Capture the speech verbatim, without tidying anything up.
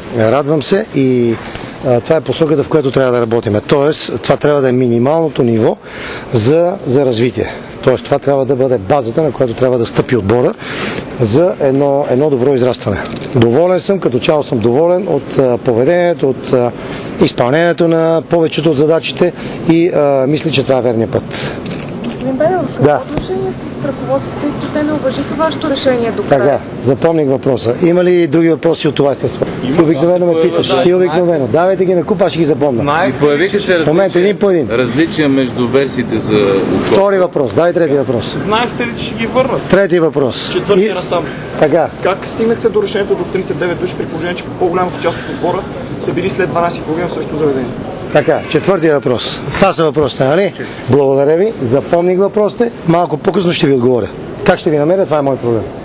Радвам се и а, това е посоката, в която трябва да работим. Тоест, това трябва да е минималното ниво за, за развитие. Тоест, това трябва да бъде базата, на която трябва да стъпи отбора за едно, едно добро израстване. Доволен съм, като цяло съм доволен от а, поведението, от а, изпълнението на повечето от задачите и а, мисля, че това е верният път. Господин Белев, в какво да. отношение сте с ръководството, тъй като те не уважиха вашето решение до края? Така, запомних въпроса. Има ли други въпроси от това естество? Ти обикновено ме питаш. Да, ти обикновено. Давайте ги на куп, аз ще ги запомня. Знаех, появиха се момент, един по един. различия между версиите за... Втори въпрос. Дай трети въпрос. Знаехте ли, че ще ги върнат? Трети въпрос. Четвърти и... насам. Така. Как стигнахте до решението да останите девет души при положение, че по-голямата част от отбора са били след дванадесет и половина в същото заведение? Така, четвъртия въпрос. Това са въпросите, нали? Благодаря ви. Запомних въпросите. Малко по-късно ще ви отговоря. Как ще ви намеря, това е мой проблем.